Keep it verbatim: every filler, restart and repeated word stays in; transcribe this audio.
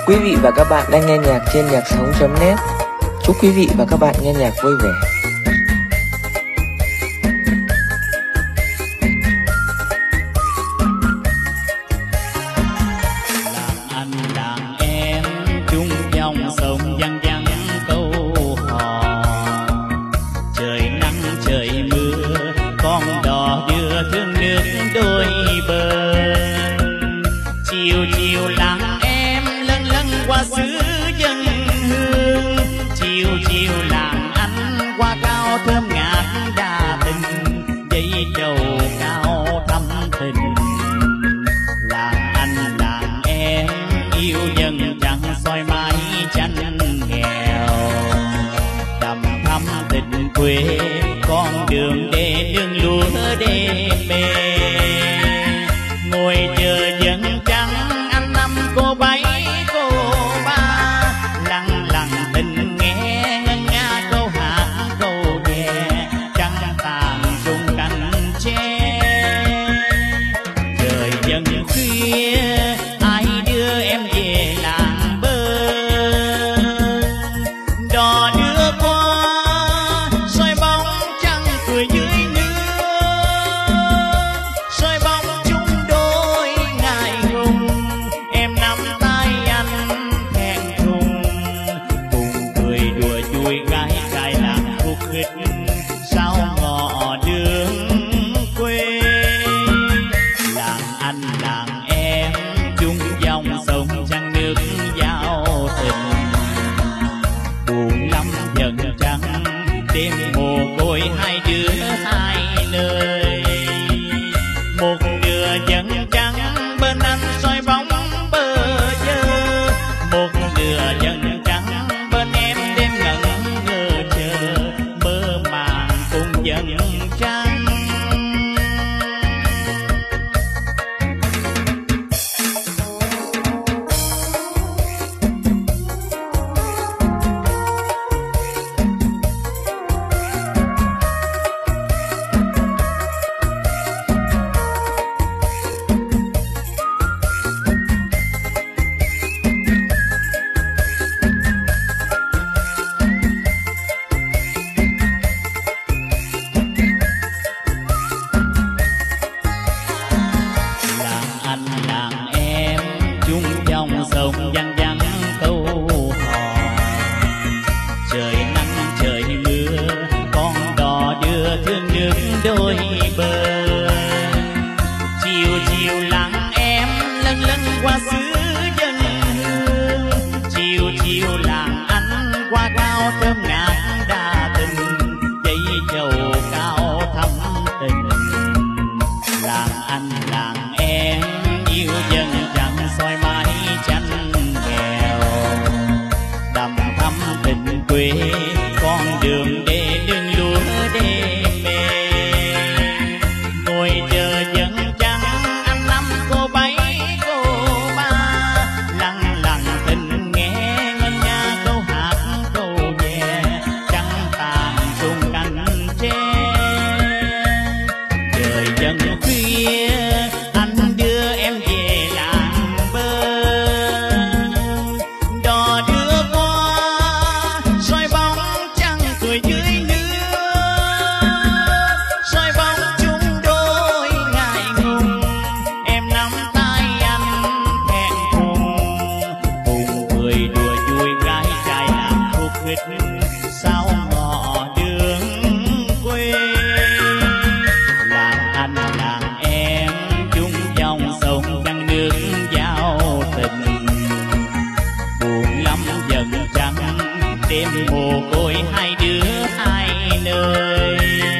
Quý vị và các bạn đang nghe nhạc trên nhạc sống chấm net. Chúc quý vị và các bạn nghe nhạc vui vẻ. Làng anh làng em chung dòng sông văng vẳng câu hò. Trời nắng trời mưa con đò đưa thương nước đôi bờ. Chiều chiều làng em lân lân qua xứ dân hương. Chiều chiều làng anh qua cao thơm ngát đa tình. Dây trầu cao thắm tình. Làng anh làng em yêu dân chẳng soi mái chanh nghèo. Đầm thắm tình quê con đường để nương lúa đê mê. Ngồi chờ dân trắng anh năm cô bảy cô ba. Lặng lặng tình nghe ngân nga câu hát câu về. Trăng tàn rung cành tre. Trời dần khuya ai đưa em về làng bơ. Đò đưa qua soi bóng trăng cười dưới nước. Soi bóng chung đôi ngại ngùng. Em nắm tay anh thẹn thùng. Cùng cười đùa vui gái trai làng khúc khích. Sao ngọ đường quê. Làng anh làng em chung dòng sông trăng nước giao tình. Buồn lắm dần trắng đêm mồ côi hai đứa hai nơi. Một nửa dần trắng bên anh soi bóng bơ vơ. Một nửa dần trắng bên em đêm ngẩn ngơ chờ. Mơ màng cùng dần trắng. Làng anh làng em chung dòng sông văng vẳng câu hò. Trời nắng trời mưa con đò đưa thương nước đôi bờ. Chiều chiều làng em lân lân qua xứ dân hương. Chiều chiều làng anh qua cao thơm ngát đa tình. Dây trầu cao thắm tình. Làng anh làng em yêu dân chẳng soi mái chanh nghèo. Đầm thắm tình quê con đường để nương lúa đê mê. Ngồi chờ dân trắng anh năm cô bảy cô ba. Lặng lặng tình nghe ngân nga câu hát câu về. Trăng tàn rung cành tre. Trời dần khuya anh đưa em về làng bơ. Đò đưa qua soi bóng trăng cười dưới nước. Soi bóng chung đôi ngại ngùng. Em nắm tay anh thẹn thùng. Cùng cười đùa vui gái trai làng khúc khích. Sao ngọ đường quê. Làng anh làng em chung dòng sông trăng nước giao tình. Buồn lắm dần trắng đêm mồ côi hai đứa hai nơi.